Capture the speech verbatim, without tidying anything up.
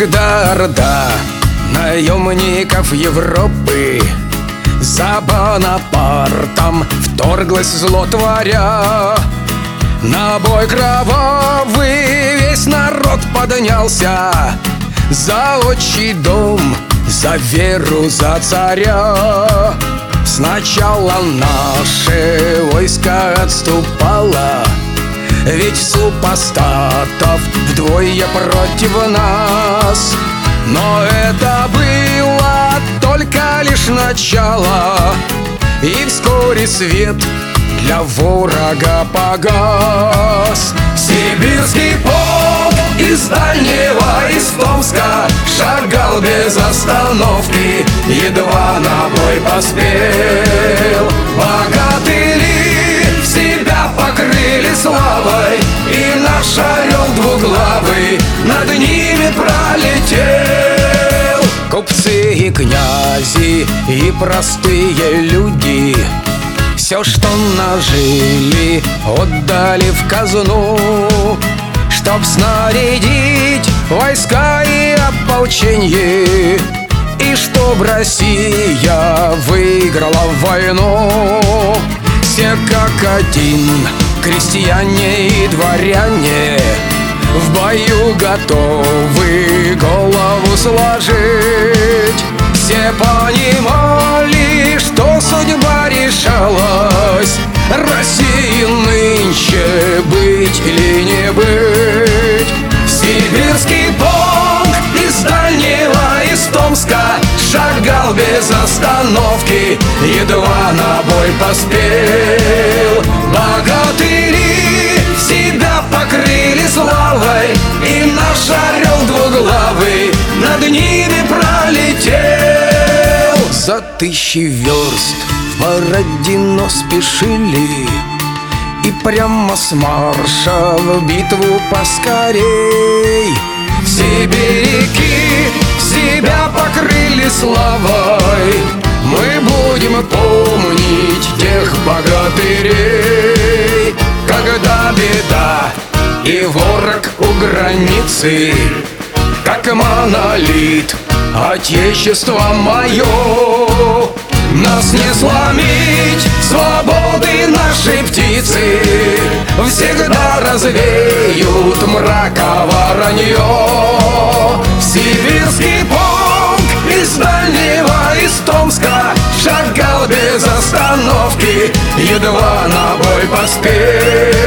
Когда орда наемников Европы за Бонапартом вторглась злотворя, на бой кровавый весь народ поднялся за отчий дом, за веру, за царя. Сначала наше войско отступало, ведь супостатов вдвое против нас. Но это было только лишь начало, и вскоре свет для ворога погас. Сибирский полк из дальнего, из Томска, шагал без остановки, едва на бой поспел. Богатыри себя покрыли славой, и наш орел двуглавый над ними пролетел. Купцы и князи и простые люди все, что нажили, отдали в казну, чтоб снарядить войска и ополченье, и чтоб Россия выиграла войну. Все как один, крестьяне и дворяне, в бою готовы голову сложить. Все понимали, что судьба решалась, России нынче быть или не быть. Сибирский полк из дальнего, из Томска, шагал без остановки, едва на бой поспел. Богатыри себя покрыли славой, и наш орел двуглавый над ними пролетел. За тысячи верст в Бородино спешили, и прямо с марша в битву поскорей. Сибиряки себя покрыли славой, мы будем помнить тех богатырей. Когда беда и ворог у границы, как монолит отечество мое, нас не сломить свободы нашей птицы, всегда развеют мрака воронье. Сибирский полк из дальнего, из Томска, шагал без остановки, едва на бой поспел.